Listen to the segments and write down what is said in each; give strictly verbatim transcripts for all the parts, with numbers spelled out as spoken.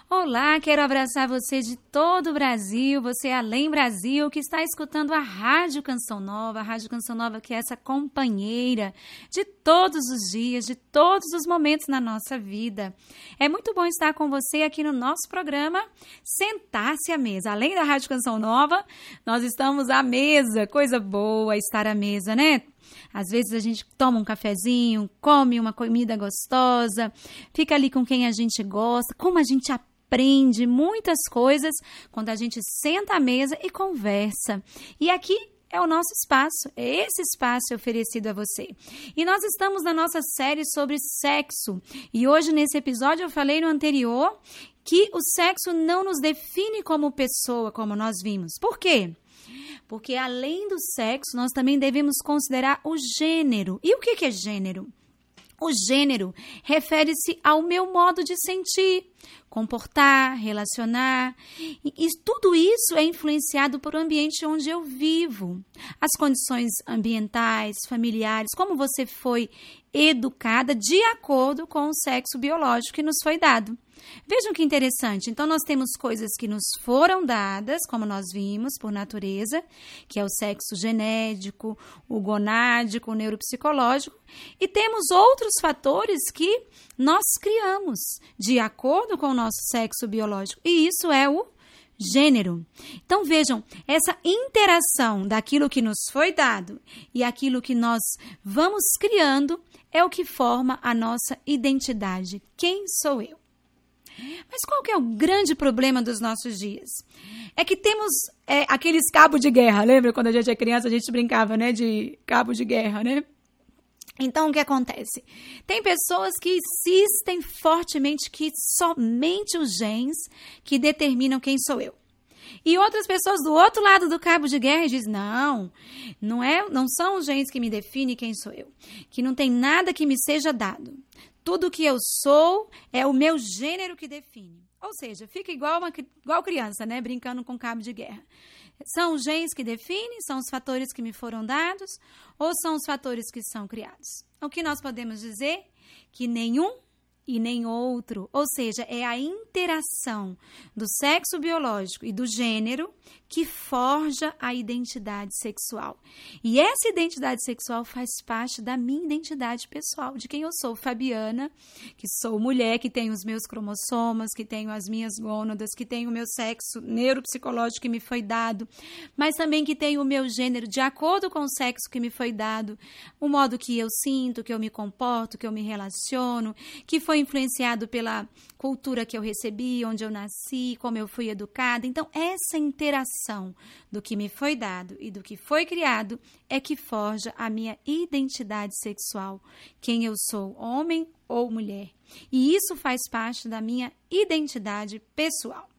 Olá, quero abraçar você de todo o Brasil, você além Brasil, que está escutando a Rádio Canção Nova, a Rádio Canção Nova que é essa companheira de todos os dias, de todos os momentos na nossa vida. É muito bom estar com você aqui no nosso programa Sentar-se à Mesa. Além da Rádio Canção Nova, nós estamos à mesa, coisa boa estar à mesa, né? Às vezes a gente toma um cafezinho, come uma comida gostosa, fica ali com quem a gente gosta, como a gente aprende muitas coisas quando a gente senta à mesa e conversa. E aqui é o nosso espaço, é esse espaço oferecido a você. E nós estamos na nossa série sobre sexo. E hoje, nesse episódio, eu falei no anterior que o sexo não nos define como pessoa, como nós vimos. Por quê? Porque além do sexo, nós também devemos considerar o gênero. E o que é gênero? O gênero refere-se ao meu modo de sentir, comportar, relacionar. E, e tudo isso é influenciado por o ambiente onde eu vivo. As condições ambientais, familiares, como você foi educada de acordo com o sexo biológico que nos foi dado. Vejam que interessante. Então, nós temos coisas que nos foram dadas, como nós vimos, por natureza, que é o sexo genético, o gonádico, o neuropsicológico, e temos outros fatores que nós criamos de acordo com o nosso sexo biológico, e isso é o gênero. Então, vejam, essa interação daquilo que nos foi dado e aquilo que nós vamos criando é o que forma a nossa identidade. Quem sou eu? Mas qual que é o grande problema dos nossos dias? É que temos é, aqueles cabos de guerra. Lembra quando a gente é criança, a gente brincava, né, de cabo de guerra, né? Então, o que acontece? Tem pessoas que insistem fortemente que somente os genes que determinam quem sou eu. E outras pessoas do outro lado do cabo de guerra dizem, não, não, é, não são os genes que me definem quem sou eu. Que não tem nada que me seja dado. Tudo que eu sou é o meu gênero que define. Ou seja, fica igual, uma, igual criança, né? Brincando com cabo de guerra. São os genes que definem, são os fatores que me foram dados, ou são os fatores que são criados? O que nós podemos dizer? Que nenhum e nem outro. Ou seja, é a interação do sexo biológico e do gênero que forja a identidade sexual. E essa identidade sexual faz parte da minha identidade pessoal, de quem eu sou, Fabiana, que sou mulher, que tenho os meus cromossomas, que tenho as minhas gônadas, que tenho o meu sexo neuropsicológico que me foi dado, mas também que tenho o meu gênero de acordo com o sexo que me foi dado, o modo que eu sinto, que eu me comporto, que eu me relaciono, que foi influenciado pela cultura que eu recebi, onde eu nasci, como eu fui educada. Então, essa interação do que me foi dado e do que foi criado é que forja a minha identidade sexual, quem eu sou, homem ou mulher. E isso faz parte da minha identidade pessoal.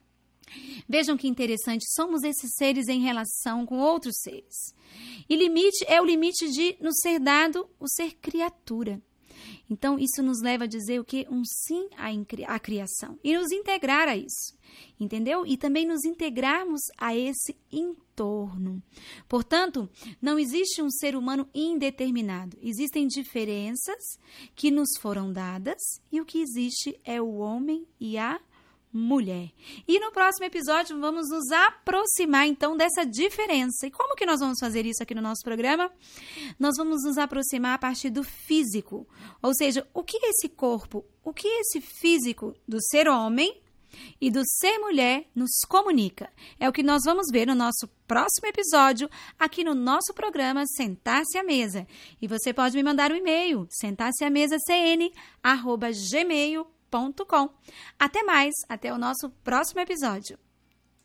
Vejam que interessante, somos esses seres em relação com outros seres. E limite é o limite de nos ser dado o ser criatura. Então, isso nos leva a dizer o quê? Um sim à criação. E nos integrar a isso, entendeu? E também nos integrarmos a esse entorno. Portanto, não existe um ser humano indeterminado. Existem diferenças que nos foram dadas e o que existe é o homem e a mulher. E no próximo episódio vamos nos aproximar então dessa diferença. E como que nós vamos fazer isso aqui no nosso programa? Nós vamos nos aproximar a partir do físico. Ou seja, o que esse corpo, o que esse físico do ser homem e do ser mulher nos comunica. É o que nós vamos ver no nosso próximo episódio aqui no nosso programa Sentar-se à Mesa. E você pode me mandar um e-mail, sentar-se à mesa c n arroba gmail ponto com. Até mais, até o nosso próximo episódio.